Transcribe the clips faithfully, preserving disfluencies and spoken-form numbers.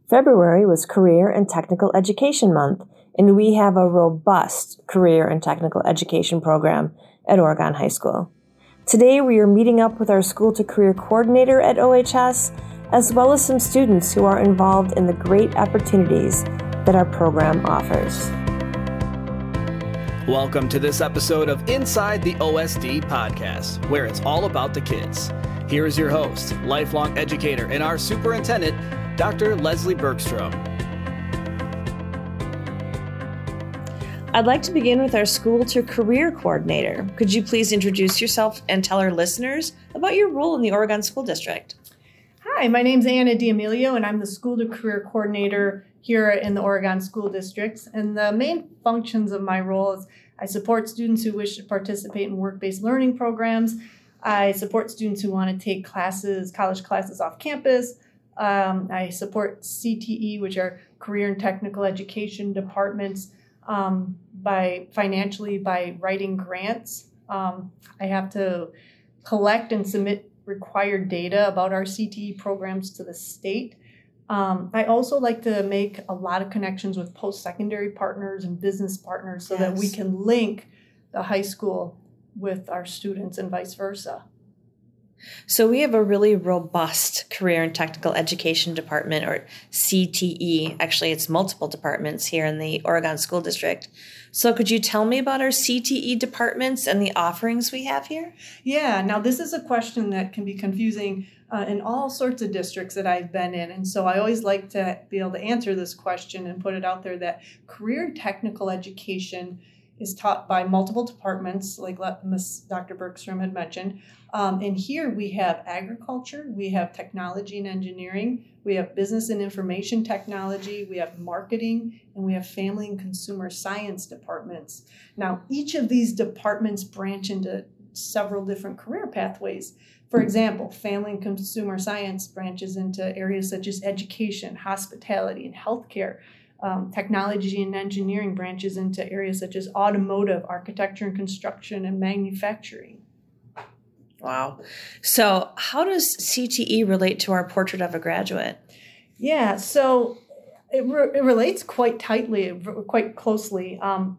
February was Career and Technical Education Month, and we have a robust career and technical education program at Oregon High School. Today, we are meeting up with our School to Career coordinator at O H S, as well as some students who are involved in the great opportunities that our program offers. Welcome to this episode of Inside the O S D podcast, where it's all about the kids. Here is your host, lifelong educator, and our superintendent, Doctor Leslie Bergstrom. I'd like to begin with our School to Career coordinator. Could you please introduce yourself and tell our listeners about your role in the Oregon School District? Hi, my name's Anna D'Amelio, and I'm the School to Career coordinator here in the Oregon School District. And the main functions of my role is I support students who wish to participate in work-based learning programs. I support students who want to take classes, college classes off campus. Um, I support C T E, which are career and technical education departments, um, by financially by writing grants. Um, I have to collect and submit required data about our C T E programs to the state. Um, I also like to make a lot of connections with post-secondary partners and business partners so yes. that we can link the high school with our students and vice versa. So we have a really robust career and technical education department, or C T E. Actually, it's multiple departments here in the Oregon School District. So could you tell me about our C T E departments and the offerings we have here? Yeah, now this is a question that can be confusing uh, in all sorts of districts that I've been in. And so I always like to be able to answer this question and put it out there that career and technical education is taught by multiple departments, like Miz Doctor Bergstrom had mentioned. Um, and here we have agriculture, we have technology and engineering, we have business and information technology, we have marketing, and we have family and consumer science departments. Now, each of these departments branch into several different career pathways. For example, family and consumer science branches into areas such as education, hospitality, and healthcare. Um, technology and engineering branches into areas such as automotive, architecture and construction, and manufacturing. Wow. So how does C T E relate to our portrait of a graduate? Yeah, so it, re- it relates quite tightly, quite closely. Um,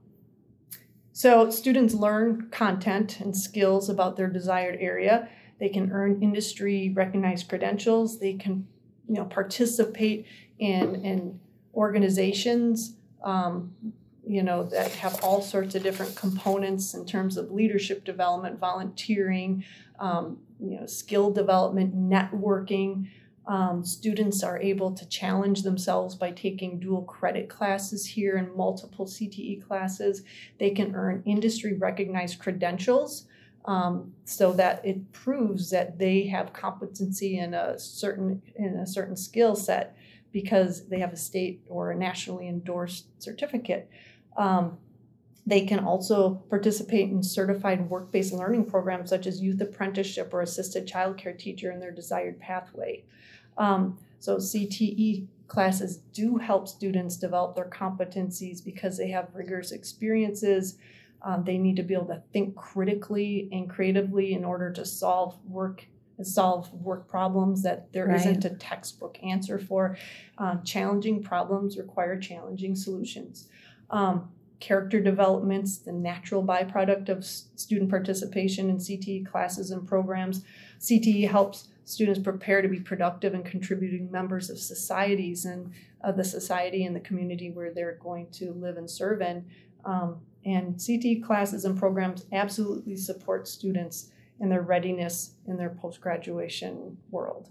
so students learn content and skills about their desired area. They can earn industry recognized credentials. They can, you know, participate in, in organizations, um, you know, that have all sorts of different components in terms of leadership development, volunteering, um, you know, skill development, networking. Um, students are able to challenge themselves by taking dual credit classes here and multiple C T E classes. They can earn industry recognized credentials, um, so that it proves that they have competency in a certain in a certain skill set, because they have a state or a nationally endorsed certificate. Um, they can also participate in certified work-based learning programs such as youth apprenticeship or assisted childcare teacher in their desired pathway. Um, so C T E classes do help students develop their competencies because they have rigorous experiences. Um, they need to be able to think critically and creatively in order to solve work solve work problems that there right. isn't a textbook answer for. Um, challenging problems require challenging solutions. Um, character development's the natural byproduct of s- student participation in C T E classes and programs. C T E helps students prepare to be productive and contributing members of societies and of the society and the community where they're going to live and serve in. Um, and C T E classes and programs absolutely support students and their readiness in their post-graduation world.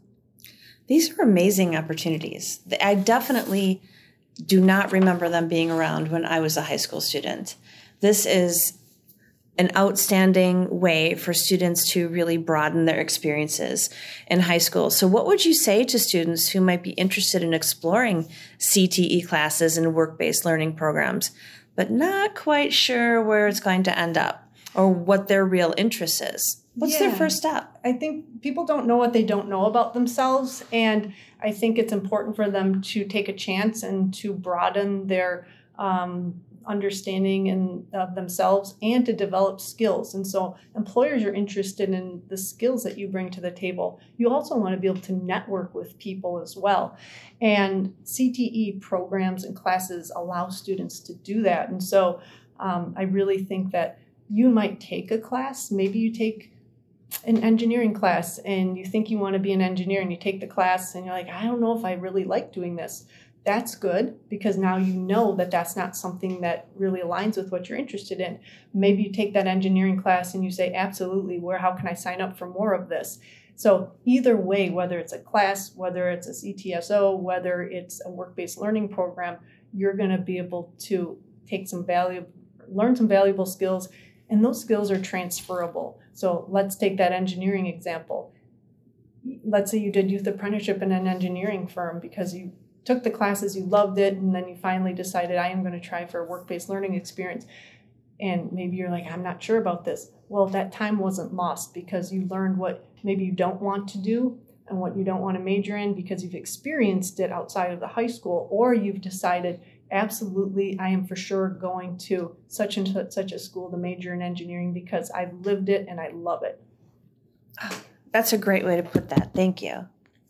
These are amazing opportunities. I definitely do not remember them being around when I was a high school student. This is an outstanding way for students to really broaden their experiences in high school. So what would you say to students who might be interested in exploring C T E classes and work-based learning programs, but not quite sure where it's going to end up or what their real interest is? What's yeah, their first step? I think people don't know what they don't know about themselves, and I think it's important for them to take a chance and to broaden their um, understanding in, of themselves and to develop skills. And so employers are interested in the skills that you bring to the table. You also want to be able to network with people as well. And C T E programs and classes allow students to do that. And so um, I really think that you might take a class, maybe you take an engineering class and you think you want to be an engineer and you take the class and you're like, I don't know if I really like doing this. That's good because now you know that that's not something that really aligns with what you're interested in. Maybe you take that engineering class and you say, absolutely, where, how can I sign up for more of this? So either way, whether it's a class, whether it's a C T S O, whether it's a work-based learning program, you're going to be able to take some value, learn some valuable skills, and those skills are transferable. So let's take that engineering example. Let's say you did youth apprenticeship in an engineering firm because you took the classes, you loved it, and then you finally decided, I am going to try for a work-based learning experience. And maybe you're like, I'm not sure about this. Well, that time wasn't lost because you learned what maybe you don't want to do and what you don't want to major in because you've experienced it outside of the high school, or you've decided, absolutely, I am for sure going to such and such a school to major in engineering because I've lived it and I love it. That's a great way to put that. Thank you.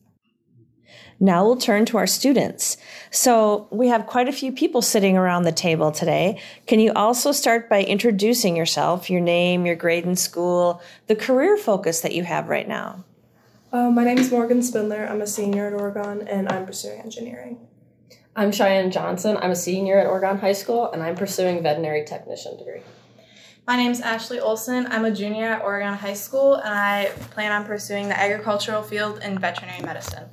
Now we'll turn to our students. So we have quite a few people sitting around the table today. Can you also start by introducing yourself, your name, your grade in school, the career focus that you have right now? Uh, my name is Morgan Spindler. I'm a senior at Oregon, and I'm pursuing engineering. I'm Cheyenne Johnson. I'm a senior at Oregon High School, and I'm pursuing veterinary technician degree. My name is Ashley Olson. I'm a junior at Oregon High School, and I plan on pursuing the agricultural field in veterinary medicine.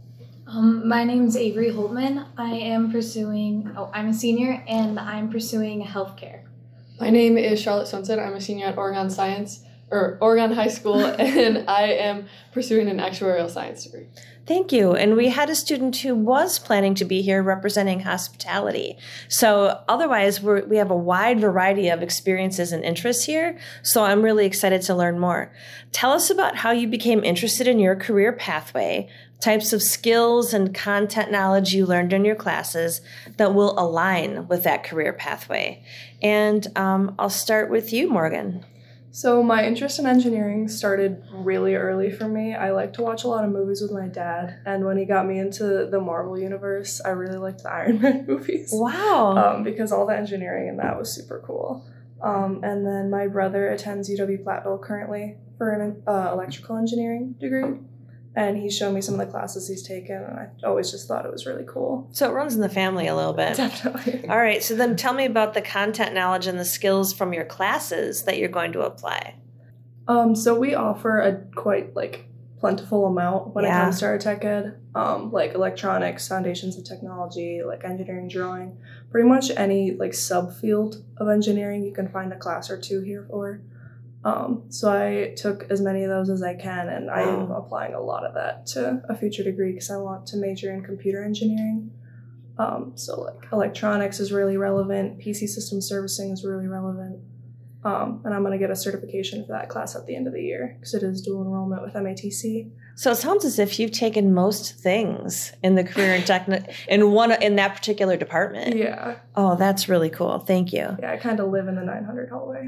Um, my name is Avery Holtman. I am pursuing, oh, I'm a senior, and I'm pursuing healthcare. My name is Charlotte Swenson. I'm a senior at Oregon Science, or Oregon High School, and I am pursuing an actuarial science degree. Thank you. And we had a student who was planning to be here representing hospitality. So otherwise, we're, we have a wide variety of experiences and interests here. So I'm really excited to learn more. Tell us about how you became interested in your career pathway, types of skills and content knowledge you learned in your classes that will align with that career pathway. And um, I'll start with you, Morgan. So my interest in engineering started really early for me. I like to watch a lot of movies with my dad, and when he got me into the Marvel universe, I really liked the Iron Man movies. Wow. Um, because all the engineering in that was super cool. Um, and then my brother attends U W-Platteville currently for an uh, electrical engineering degree, and he showed me some of the classes he's taken, and I always just thought it was really cool. So it runs in the family a little bit. Definitely. All right, so then tell me about the content knowledge and the skills from your classes that you're going to apply. Um, so we offer a quite, like, plentiful amount when Yeah. it comes to our tech ed, um, like electronics, foundations of technology, like engineering drawing, pretty much any, like, subfield of engineering you can find a class or two here for. Um, so I took as many of those as I can, and I am applying a lot of that to a future degree because I want to major in computer engineering. Um, so like electronics is really relevant, P C system servicing is really relevant, um, and I'm going to get a certification for that class at the end of the year because it is dual enrollment with M A T C. So it sounds as if you've taken most things in the career and techni- in one in that particular department. Yeah. Oh, that's really cool. Thank you. Yeah, I kind of live in the nine hundred hallway.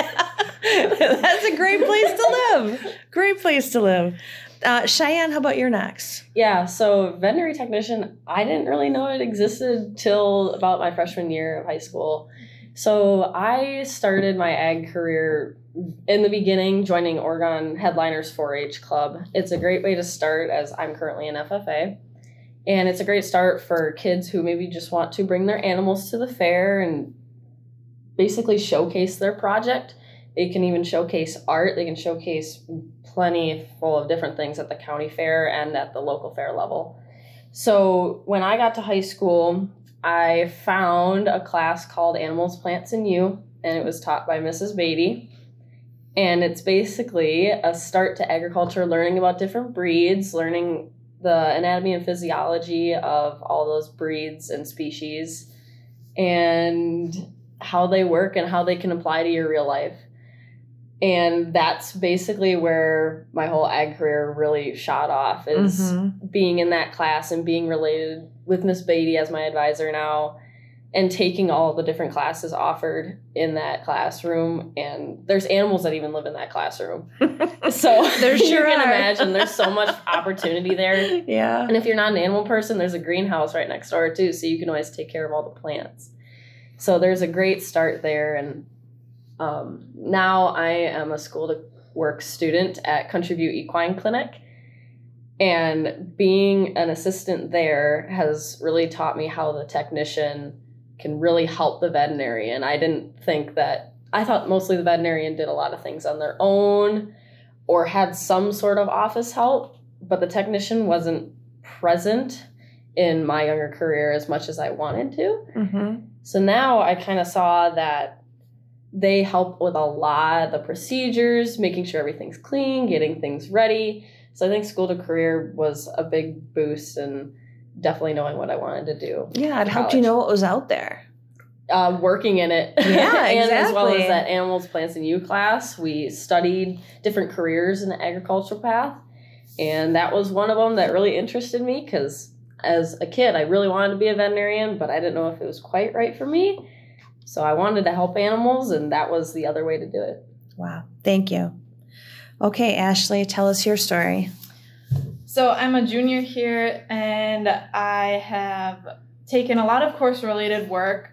That's a great place to live. Great place to live. Uh, Cheyenne, how about your next? Yeah, so veterinary technician, I didn't really know it existed till about my freshman year of high school. So I started my ag career in the beginning joining Oregon Headliners four H Club. It's a great way to start as I'm currently an F F A. And it's a great start for kids who maybe just want to bring their animals to the fair and basically showcase their project. They can even showcase art. They can showcase plenty full of different things at the county fair and at the local fair level. So when I got to high school, I found a class called Animals, Plants, and You, and it was taught by Missus Beatty. And it's basically a start to agriculture, learning about different breeds, learning the anatomy and physiology of all those breeds and species, and how they work and how they can apply to your real life. And that's basically where my whole ag career really shot off, is Mm-hmm. being in that class and being related with Miss Beatty as my advisor now. and taking all the different classes offered in that classroom. And there's animals that even live in that classroom. So There you sure can are. imagine there's so much opportunity there. Yeah. And if you're not an animal person, there's a greenhouse right next door too, so you can always take care of all the plants. So there's a great start there. And um, now I am a school to work student at Country View Equine Clinic. And being an assistant there has really taught me how the technician can really help the veterinarian. I didn't think that, I thought mostly the veterinarian did a lot of things on their own or had some sort of office help, but the technician wasn't present in my younger career as much as I wanted to. Mm-hmm. So now I kind of saw that they help with a lot of the procedures, making sure everything's clean, getting things ready. So I think school to career was a big boost and definitely knowing what I wanted to do. Yeah, it helped you know what was out there. Uh, working in it. Yeah, And exactly. as well as that Animals, Plants, and You class, we studied different careers in the agricultural path. And that was one of them that really interested me because as a kid, I really wanted to be a veterinarian, but I didn't know if it was quite right for me. So I wanted to help animals, and that was the other way to do it. Wow. Thank you. Okay, Ashley, tell us your story. So I'm a junior here, and I have taken a lot of course-related work.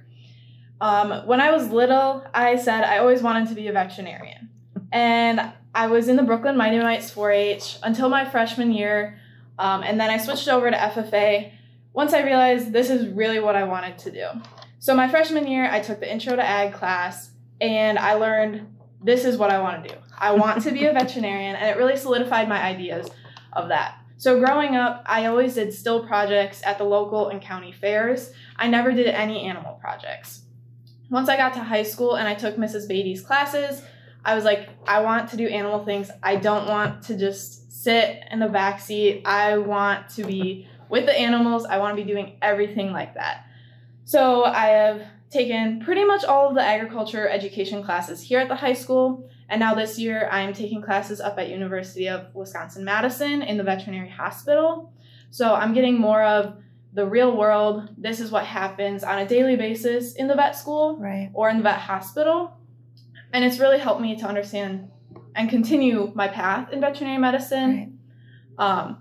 Um, when I was little, I said I always wanted to be a veterinarian. And I was in the Brooklyn Mighty Mites four H until my freshman year, um, and then I switched over to F F A once I realized this is really what I wanted to do. So my freshman year, I took the Intro to Ag class, and I learned this is what I want to do. I want to be a veterinarian, and it really solidified my ideas of that. So growing up, I always did still projects at the local and county fairs. I never did any animal projects. Once I got to high school and I took Missus Beatty's classes, I was like, I want to do animal things. I don't want to just sit in the back seat. I want to be with the animals. I want to be doing everything like that. So I have taken pretty much all of the agriculture education classes here at the high school. And now this year I'm taking classes up at University of Wisconsin-Madison in the veterinary hospital. So I'm getting more of the real world. This is what happens on a daily basis in the vet school Right. or in the vet hospital. And it's really helped me to understand and continue my path in veterinary medicine. Right. Um,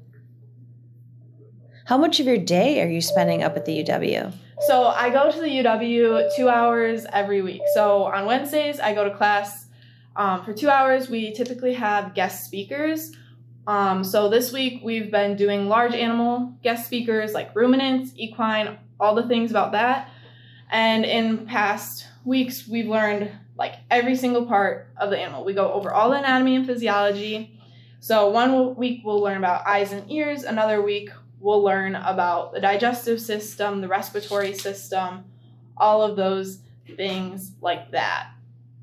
How much of your day are you spending up at the U W? So I go to the U W two hours every week. So on Wednesdays, I go to class um, for two hours. We typically have guest speakers. Um, so this week, we've been doing large animal guest speakers like ruminants, equine, all the things about that. And in past weeks, we've learned like every single part of the animal. We go over all the anatomy and physiology. So one week, we'll learn about eyes and ears. Another week, we'll learn about the digestive system, the respiratory system, all of those things like that.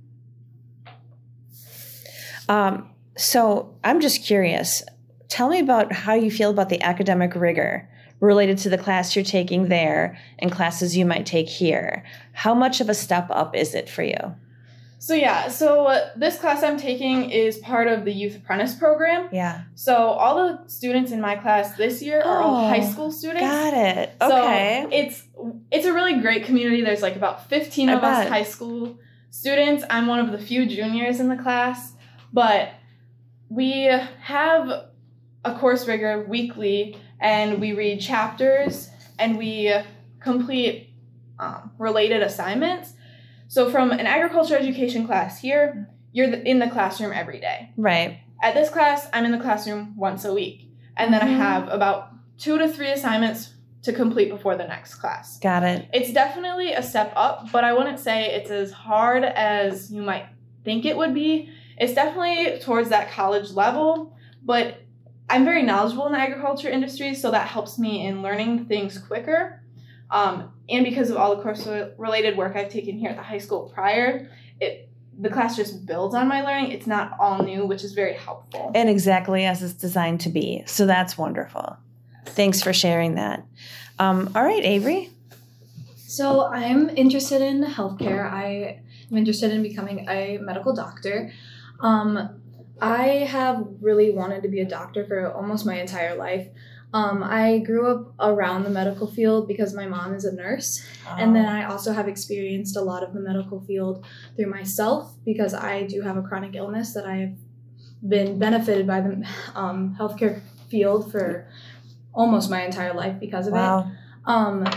Um, so I'm just curious. Tell me about how you feel about the academic rigor related to the class you're taking there and classes you might take here. How much of a step up is it for you? So yeah, so uh, this class I'm taking is part of the Youth Apprentice program. Yeah. So all the students in my class this year are all Oh, high school students. Got it. Okay. So it's it's a really great community. There's like about fifteen I of us bet. high school students. I'm one of the few juniors in the class, but we have a course rigor weekly, and we read chapters and we complete um, related assignments. So from an agriculture education class here, you're in the classroom every day. Right. At this class, I'm in the classroom once a week. And then Mhm. I have about two to three assignments to complete before the next class. Got it. It's definitely a step up, but I wouldn't say it's as hard as you might think it would be. It's definitely towards that college level, but I'm very knowledgeable in the agriculture industry, so that helps me in learning things quicker. Um, and because of all the course-related work I've taken here at the high school prior, it the class just builds on my learning. It's not all new, which is very helpful. And exactly as it's designed to be. So that's wonderful. Thanks for sharing that. Um, all right, Avery. So I'm interested in healthcare. I am interested in becoming a medical doctor. Um, I have really wanted to be a doctor for almost my entire life. Um, I grew up around the medical field because my mom is a nurse. Oh. And then I also have experienced a lot of the medical field through myself because I do have a chronic illness that I have been benefited by the um, healthcare field for almost my entire life because of Wow. it. Um,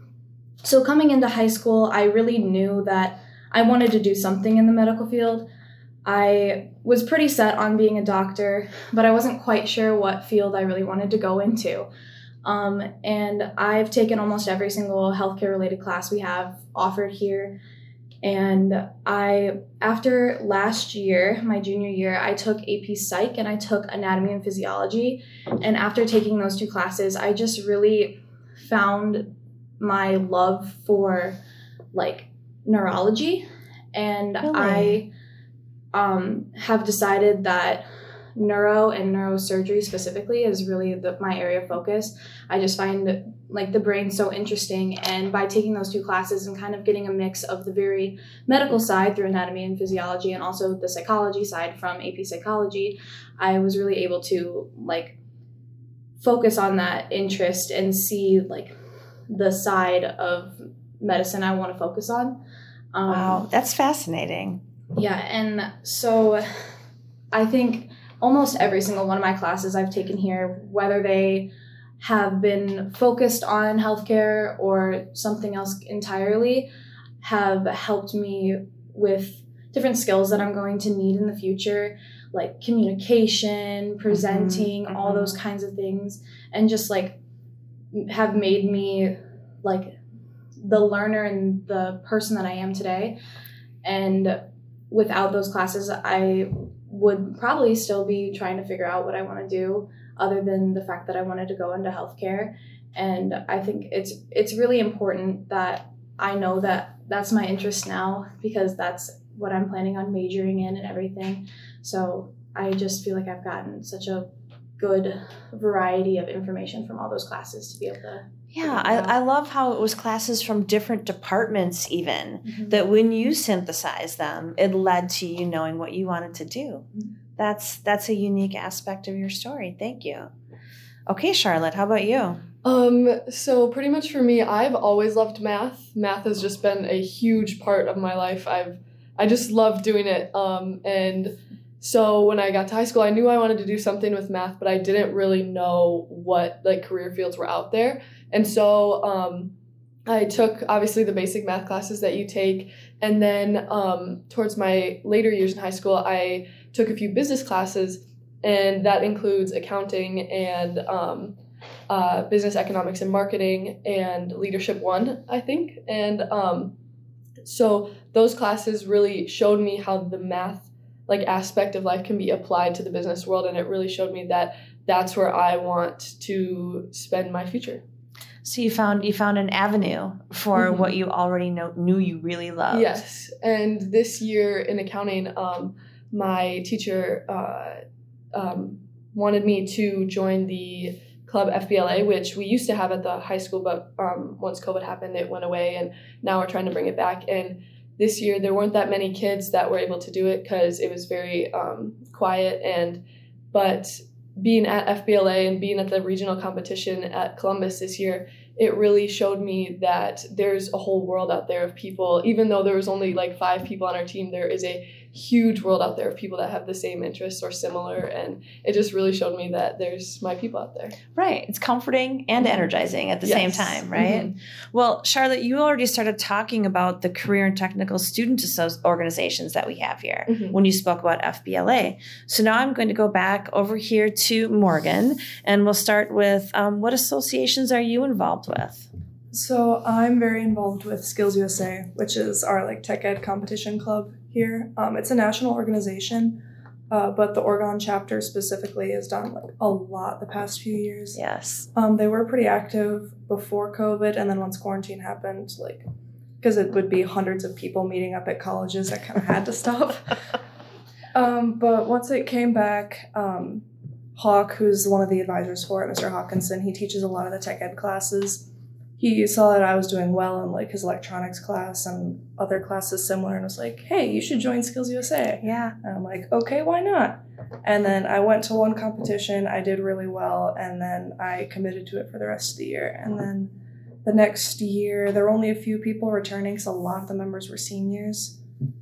so coming into high school, I really knew that I wanted to do something in the medical field. I was pretty set on being a doctor, but I wasn't quite sure what field I really wanted to go into. Um, and I've taken almost every single healthcare related class we have offered here. And I, after last year, my junior year, I took A P Psych and I took Anatomy and Physiology. And after taking those two classes, I just really found my love for like neurology. And Really? I um, have decided that neuro and neurosurgery specifically is really the, my area of focus. I just find like the brain so interesting, and by taking those two classes and kind of getting a mix of the very medical side through anatomy and physiology and also the psychology side from A P Psychology, I was really able to like focus on that interest and see like the side of medicine I want to focus on. Um, Wow, that's fascinating. Yeah, and so I think almost every single one of my classes I've taken here, whether they have been focused on healthcare or something else entirely, have helped me with different skills that I'm going to need in the future, like communication, presenting, Mhm, all mhm. those kinds of things, and just like have made me like the learner and the person that I am today. And without those classes, I would probably still be trying to figure out what I want to do, other than the fact that I wanted to go into healthcare. And I think it's it's really important that I know that that's my interest now, because that's what I'm planning on majoring in and everything. So I just feel like I've gotten such a good variety of information from all those classes to be able to Yeah, I, I love how it was classes from different departments even, Mhm. that when you synthesize them, it led to you knowing what you wanted to do. Mhm. That's that's a unique aspect of your story. Thank you. Okay, Charlotte, how about you? Um, so pretty much for me, I've always loved math. Math has just been a huge part of my life. I've I just love doing it. Um, and so when I got to high school, I knew I wanted to do something with math, but I didn't really know what like career fields were out there. And so um, I took obviously the basic math classes that you take, and then um, towards my later years in high school, I took a few business classes, and that includes accounting and um, uh, business economics and marketing and leadership one, I think. And um, so those classes really showed me how the math like aspect of life can be applied to the business world, and it really showed me that that's where I want to spend my future. So you found you found an avenue for Mhm. what you already know, knew you really loved. Yes, and this year in accounting, um, my teacher uh, um, wanted me to join the club F B L A, which we used to have at the high school, but um, once COVID happened, it went away, and now we're trying to bring it back. And this year, there weren't that many kids that were able to do it because it was very um, quiet. And but being at F B L A and being at the regional competition at Columbus this year, it really showed me that there's a whole world out there of people. Even though there was only like five people on our team, there is a huge world out there of people that have the same interests or similar, and it just really showed me that there's my people out there. Right. It's comforting and energizing at the same Yes. time, right? Mhm. Well, Charlotte, you already started talking about the career and technical student asso- organizations that we have here Mhm. when you spoke about F B L A. So now I'm going to go back over here to Morgan, and we'll start with um, what associations are you involved with? So I'm very involved with Skills U S A, which is our like tech ed competition club here. Um, it's a national organization, uh, but the Oregon chapter specifically has done like a lot the past few years. Yes. Um, they were pretty active before COVID, and then once quarantine happened, like because it would be hundreds of people meeting up at colleges, that kind of had to stop. Um, but once it came back, um, Hawk, who's one of the advisors for it, Mister Hawkinson, he teaches a lot of the tech ed classes. He saw that I was doing well in like his electronics class and other classes similar, and was like, "Hey, you should join Skills U S A." Yeah. And I'm like, "Okay, why not?" And then I went to one competition, I did really well, and then I committed to it for the rest of the year. And then the next year, there were only a few people returning, so a lot of the members were seniors.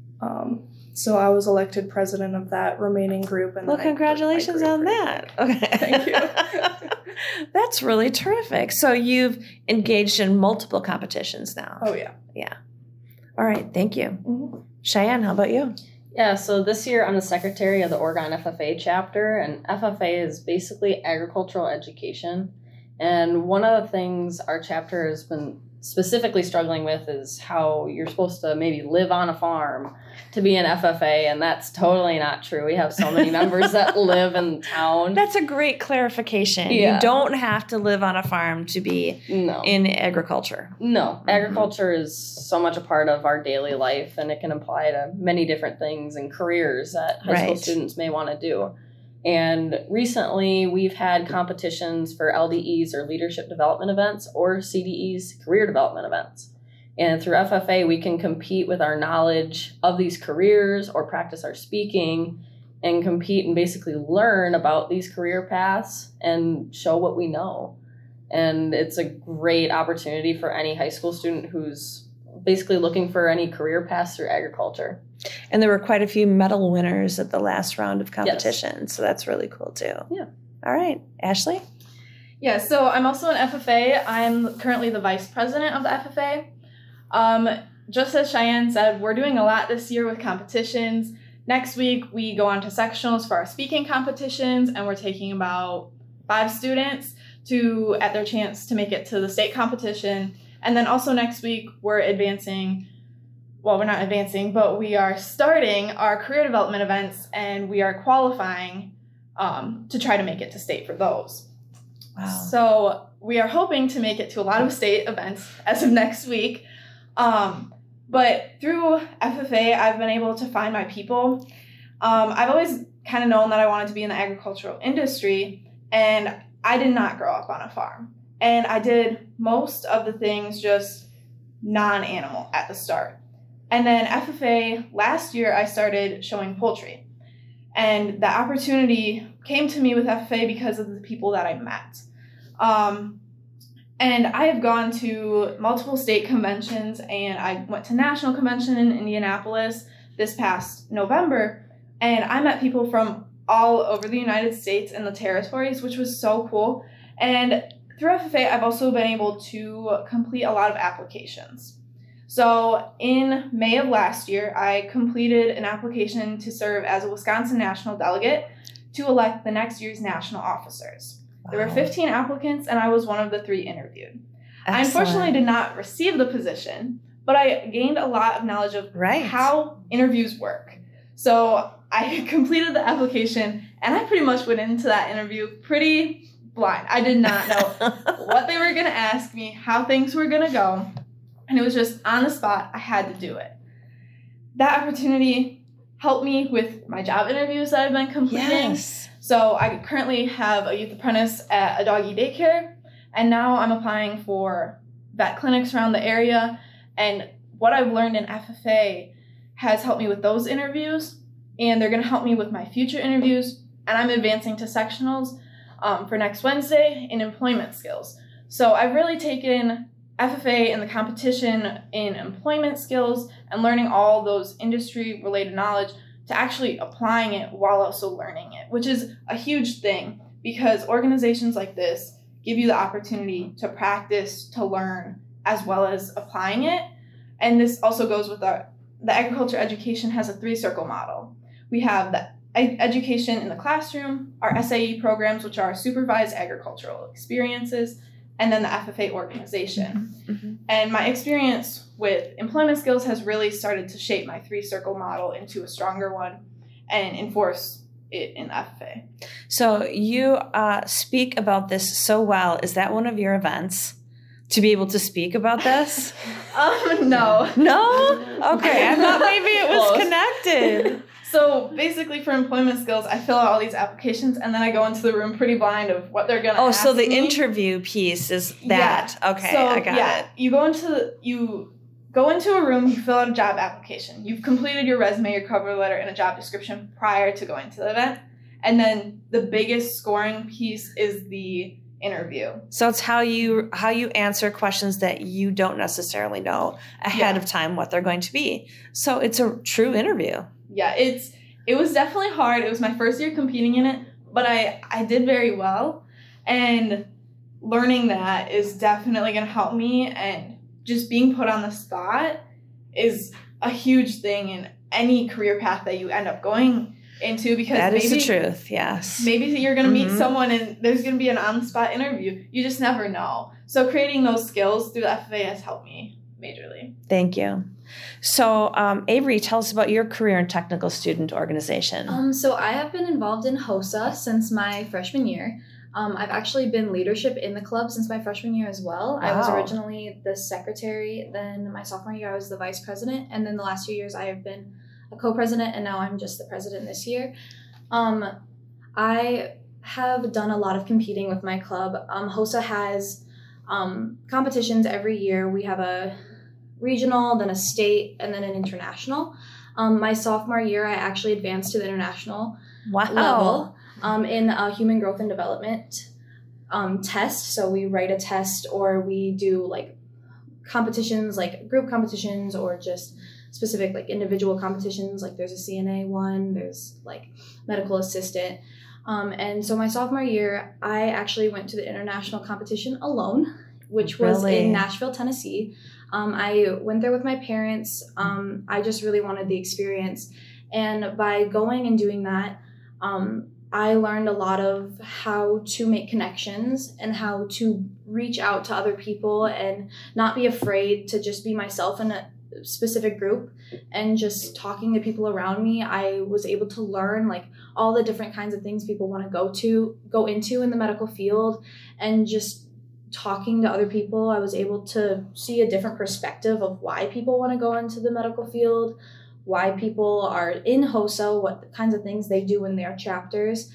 Um, so I was elected president of that remaining group. And well, then congratulations on that. Okay. Thank you. That's really terrific. So you've engaged in multiple competitions now. Oh, yeah. Yeah. All right. Thank you. Mm-hmm. Cheyenne, how about you? Yeah, so this year I'm the secretary of the Oregon F F A chapter, and F F A is basically agricultural education. And one of the things our chapter has been specifically struggling with is how you're supposed to maybe live on a farm to be an F F A, and that's totally not true. We have so many members that live in town. That's a great clarification. Yeah. You don't have to live on a farm to be no. in agriculture. No. Mm-hmm. Agriculture is so much a part of our daily life, and it can apply to many different things and careers that high school Right. students may want to do. And recently, we've had competitions for L D Es or leadership development events or C D Es, career development events. And through F F A, we can compete with our knowledge of these careers or practice our speaking and compete and basically learn about these career paths and show what we know. And it's a great opportunity for any high school student who's basically looking for any career paths through agriculture. And there were quite a few medal winners at the last round of competition. Yes. So that's really cool too. Yeah. All right. Ashley? Yeah, so I'm also an F F A. I'm currently the vice president of the F F A. Um, just as Cheyenne said, we're doing a lot this year with competitions. Next week, we go on to sectionals for our speaking competitions, and we're taking about five students to at their chance to make it to the state competition. And then also next week, we're advancing, well, we're not advancing, but we are starting our career development events, and we are qualifying um, to try to make it to state for those. Wow. So we are hoping to make it to a lot of state events as of next week. Um, but through F F A, I've been able to find my people. Um, I've always kind of known that I wanted to be in the agricultural industry, and I did not grow up on a farm. And I did most of the things just non-animal at the start. And then F F A, last year, I started showing poultry. And the opportunity came to me with F F A because of the people that I met. Um, and I have gone to multiple state conventions, and I went to national convention in Indianapolis this past November, and I met people from all over the United States and the territories, which was so cool. And through F F A, I've also been able to complete a lot of applications. So in May of last year, I completed an application to serve as a Wisconsin National Delegate to elect the next year's national officers. Wow. There were fifteen applicants, and I was one of the three interviewed. Excellent. I unfortunately did not receive the position, but I gained a lot of knowledge of right. how interviews work. So I completed the application, and I pretty much went into that interview pretty blind. I did not know what they were going to ask me, how things were going to go. And it was just on the spot. I had to do it. That opportunity helped me with my job interviews that I've been completing. Yes. So I currently have a youth apprentice at a doggy daycare, and now I'm applying for vet clinics around the area. And what I've learned in F F A has helped me with those interviews, and they're going to help me with my future interviews. And I'm advancing to sectionals um, for next Wednesday in employment skills. So I've really taken F F A and the competition in employment skills and learning all those industry-related knowledge to actually applying it while also learning it, which is a huge thing because organizations like this give you the opportunity to practice, to learn, as well as applying it. And this also goes with our, the agriculture education has a three-circle model. We have the ed- education in the classroom, our S A E programs, which are supervised agricultural experiences, and then the F F A organization. Mm-hmm. And my experience with employment skills has really started to shape my three-circle model into a stronger one and enforce it in F F A. So you uh, speak about this so well. Is that one of your events? To be able to speak about this? um, no. No? Okay, I thought maybe it was connected. So basically for employment skills, I fill out all these applications and then I go into the room pretty blind of what they're going to oh, ask so the me. interview piece is that. Yeah. Okay, so, I got yeah, it. You go into you go into a room, you fill out a job application. You've completed your resume, your cover letter, and a job description prior to going to the event. And then the biggest scoring piece is the interview. So it's how you how you answer questions that you don't necessarily know ahead Yeah. of time what they're going to be. So it's a true interview. Yeah, it's it was definitely hard. It was my first year competing in it, but I, I did very well. And learning that is definitely going to help me. And just being put on the spot is a huge thing in any career path that you end up going into, because That maybe, is the truth, yes. maybe you're going to meet Mhm. someone and there's going to be an on-the-spot interview. You just never know. So creating those skills through the F F A has helped me majorly. Thank you. So, um, Avery, tell us about your career and technical student organization. Um, so I have been involved in HOSA since my freshman year. Um, I've actually been leadership in the club since my freshman year as well. I was Wow. originally the secretary, then my sophomore year I was the vice president, and then the last two years I have been a co-president, and now I'm just the president this year. Um, I have done a lot of competing with my club. Um, HOSA has um, competitions every year. We have a regional, then a state, and then an international. Um, my sophomore year, I actually advanced to the international Wow. level um, in a human growth and development um, test. So we write a test, or we do like competitions, like group competitions, or just specific like individual competitions. Like there's a C N A one, there's like medical assistant. Um, and so my sophomore year, I actually went to the international competition alone, which was Really? in Nashville, Tennessee. Um, I went there with my parents. Um, I just really wanted the experience. And by going and doing that, um, I learned a lot of how to make connections and how to reach out to other people and not be afraid to just be myself in a specific group. And just talking to people around me, I was able to learn like all the different kinds of things people want to go to, go into in the medical field. And just talking to other people, I was able to see a different perspective of why people want to go into the medical field, why people are in HOSA, what kinds of things they do in their chapters.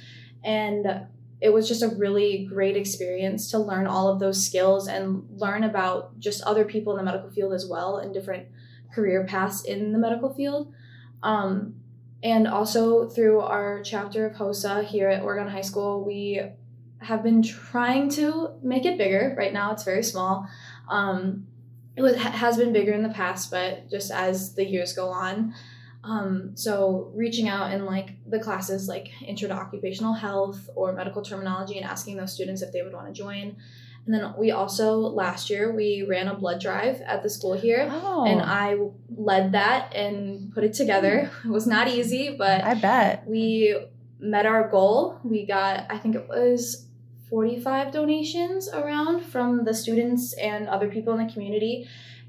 And it was just a really great experience to learn all of those skills and learn about just other people in the medical field as well, and different career paths in the medical field. Um, and also through our chapter of HOSA here at Oregon High School, we have been trying to make it bigger. Right now it's very small. Um, it was, has been bigger in the past, but just as the years go on. Um, so reaching out in like the classes like Intro to Occupational Health or Medical Terminology and asking those students if they would want to join. And then we also, last year, we ran a blood drive at the school here. Oh. And I led that and put it together. It was not easy, but I bet. we met our goal. We got, I think it was forty-five donations around from the students and other people in the community.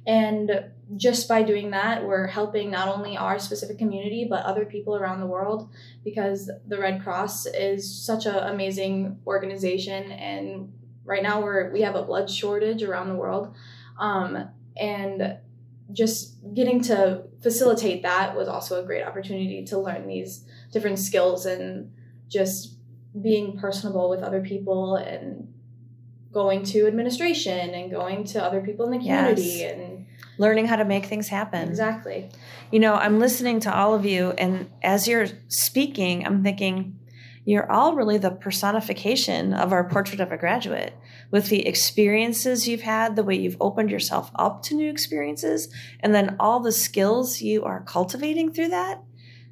And just by doing that, we're helping not only our specific community, but other people around the world, because the Red Cross is such an amazing organization. And right now we're, we have a blood shortage around the world. Um, and just getting to facilitate that was also a great opportunity to learn these different skills and just being personable with other people and going to administration and going to other people in the community. Yes. And Learning how to make things happen. exactly. You know, I'm listening to all of you, and as you're speaking, I'm thinking, you're all really the personification of our portrait of a graduate, with the experiences you've had, the way you've opened yourself up to new experiences, and then all the skills you are cultivating through that.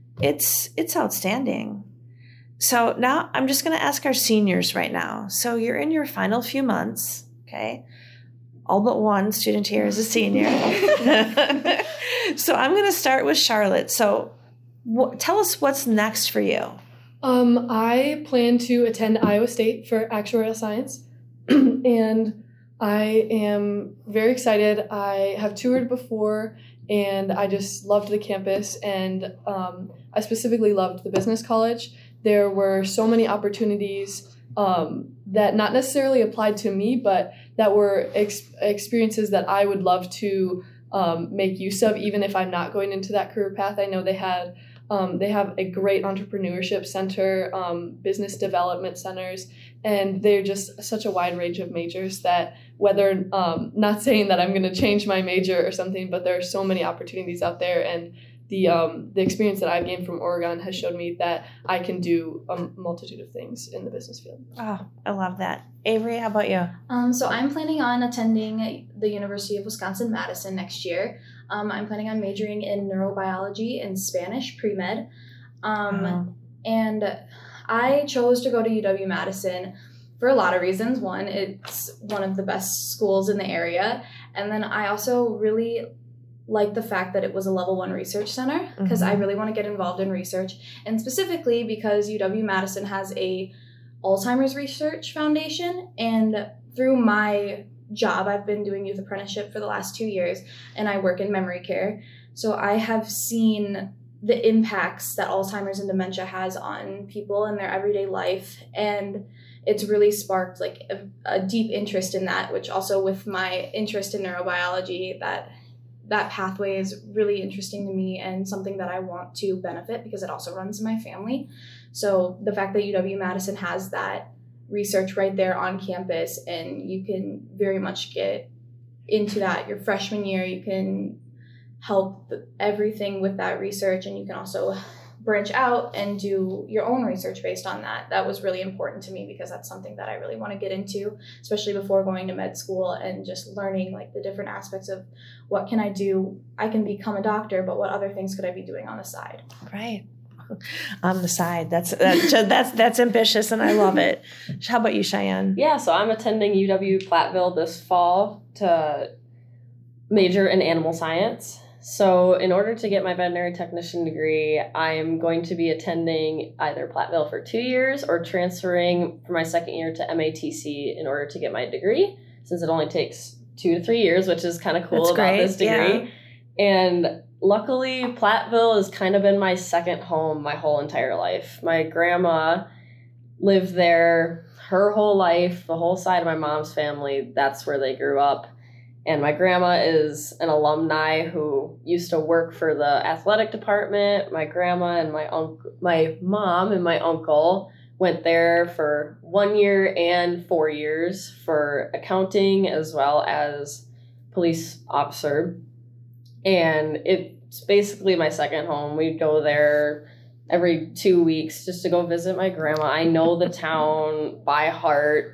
It's it's outstanding. So now I'm just going to ask our seniors right now. So you're in your final few months, okay? All but one student here is a senior. So I'm going to start with Charlotte. So wh- tell us what's next for you. Um, I plan to attend Iowa State for actuarial science, and I am very excited. I have toured before, and I just loved the campus, and um, I specifically loved the business college. There were so many opportunities um, that not necessarily applied to me, but that were ex- experiences that I would love to um, make use of, even if I'm not going into that career path. I know they had Um, they have a great entrepreneurship center, um, business development centers, and they're just such a wide range of majors that whether, um, not saying that I'm going to change my major or something, but there are so many opportunities out there, and the um, the experience that I've gained from Oregon has showed me that I can do a multitude of things in the business field. Oh, I love that. Avery, how about you? Um, so I'm planning on attending the University of Wisconsin-Madison next year. Um, I'm planning on majoring in neurobiology and Spanish pre-med. Um, Wow. And I chose to go to U W-Madison for a lot of reasons. One, it's one of the best schools in the area. And then I also really like the fact that it was a level one research center because I really want to get involved in research. And specifically because U W-Madison has a Alzheimer's Research Foundation. And through my job, I've been doing youth apprenticeship for the last two years and I work in memory care. So I have seen the impacts that Alzheimer's and dementia has on people in their everyday life. And it's really sparked like a, a deep interest in that, which also with my interest in neurobiology, that that pathway is really interesting to me and something that I want to benefit because it also runs in my family. So the fact that U W-Madison has that research right there on campus and you can very much get into that your freshman year, you can help everything with that research and you can also branch out and do your own research based on that. That was really important to me because that's something that I really want to get into, especially before going to med school and just learning like the different aspects of what can I do. I can become a doctor, but what other things could I be doing on the side? Right. On the side. That's that's that's, that's ambitious and I love it. How about you, Cheyenne? Yeah, so I'm attending U W-Platteville this fall to major in animal science. So in order to get my veterinary technician degree, I'm going to be attending either Platteville for two years or transferring for my second year to M A T C in order to get my degree, since it only takes two to three years, which is kind of cool That's about great, this degree. yeah. And luckily, Platteville has kind of been my second home my whole entire life. My grandma lived there her whole life, the whole side of my mom's family, that's where they grew up. And my grandma is an alumni who used to work for the athletic department. My grandma and my uncle, my mom and my uncle went there for one year and four years for accounting as well as police officer. And it's basically my second home. We'd go there every two weeks just to go visit my grandma. I know the town by heart.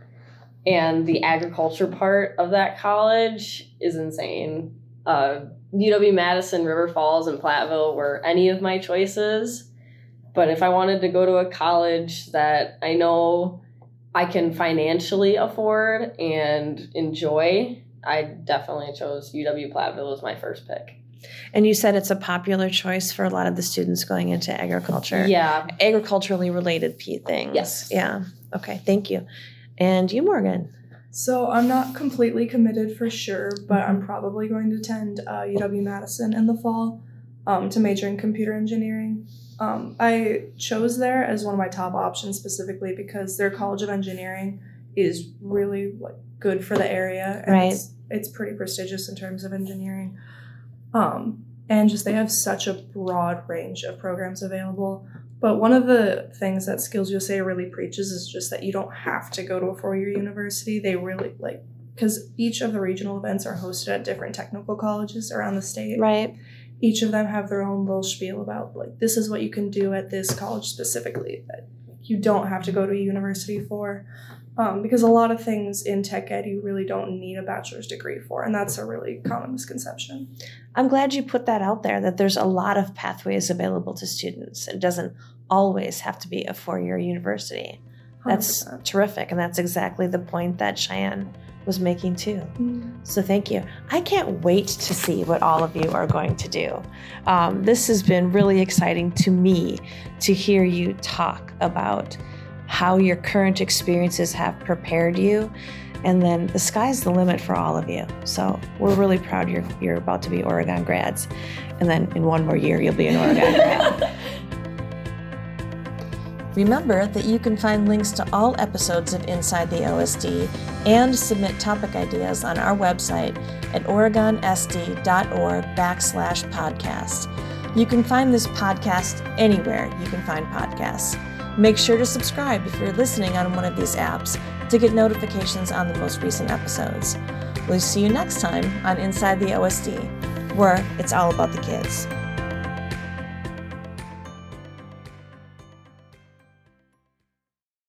And the agriculture part of that college is insane. Uh, U W-Madison, River Falls, and Platteville were any of my choices. But if I wanted to go to a college that I know I can financially afford and enjoy, I definitely chose U W-Platteville as my first pick. And you said it's a popular choice for a lot of the students going into agriculture. Yeah. Agriculturally related P things. Yes. Yeah. Okay. Thank you. And you, Morgan? So I'm not completely committed for sure, but I'm probably going to attend uh, U W-Madison in the fall um, to major in computer engineering. Um, I chose there as one of my top options specifically because their College of Engineering is really like good for the area. And Right. It's, it's pretty prestigious in terms of engineering. Um, and just they have such a broad range of programs available. But one of the things that Skills U S A really preaches is just that you don't have to go to a four-year university. They really, like, because each of the regional events are hosted at different technical colleges around the state. Right. Each of them have their own little spiel about, like, this is what you can do at this college specifically that you don't have to go to a university for. Um, because a lot of things in tech ed you really don't need a bachelor's degree for, and that's a really common misconception. I'm glad you put that out there, that there's a lot of pathways available to students. It doesn't always have to be a four-year university. That's one hundred percent. terrific, and that's exactly the point that Cheyenne was making too. Mm. So thank you. I can't wait to see what all of you are going to do. Um, this has been really exciting to me to hear you talk about how your current experiences have prepared you. And then the sky's the limit for all of you. So we're really proud you're, you're about to be Oregon grads. And then in one more year, you'll be an Oregon grad. Remember that you can find links to all episodes of Inside the O S D and submit topic ideas on our website at oregonsd.org backslash podcast. You can find this podcast anywhere you can find podcasts. Make sure to subscribe if you're listening on one of these apps to get notifications on the most recent episodes. We'll see you next time on Inside the O S D, where it's all about the kids.